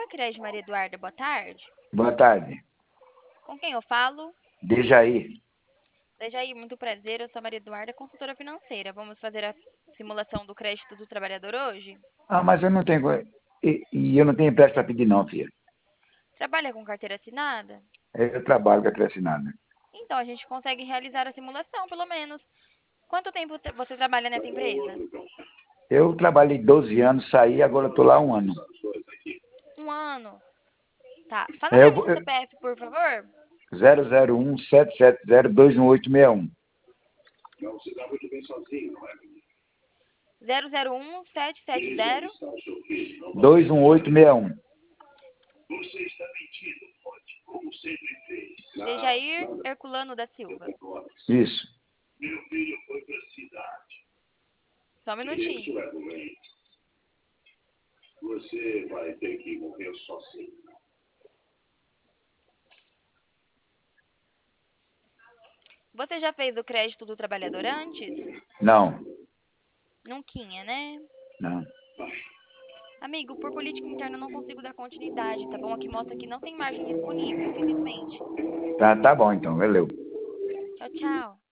Opa, Crédito Maria Eduarda, boa tarde. Boa tarde. Com quem eu falo? Dejaí. Dejaí, muito prazer, eu sou a Maria Eduarda, consultora financeira. Vamos fazer a simulação do crédito do trabalhador hoje? Ah, mas eu não tenho. E eu não tenho empréstimo para pedir, não, filha. Trabalha com carteira assinada? Eu trabalho com a assinada. Então, a gente consegue realizar a simulação, pelo menos. Quanto tempo você trabalha nessa empresa? Eu trabalhei 12 anos, saí, agora estou lá 1 ano. Um ano. Tá. Fala É, pra eu, mim seu CPF, por favor. 001-770-21861. 001770. 21861. Dejair Herculano da Silva. Isso. Só um minutinho. Você vai ter que morrer sozinho. Você já fez o crédito do trabalhador antes? Não, Nunquinha, né? não. Amigo, por política interna eu não consigo dar continuidade, tá bom? Aqui mostra que não tem margem disponível, infelizmente. Tá bom então, valeu. Tchau, tchau.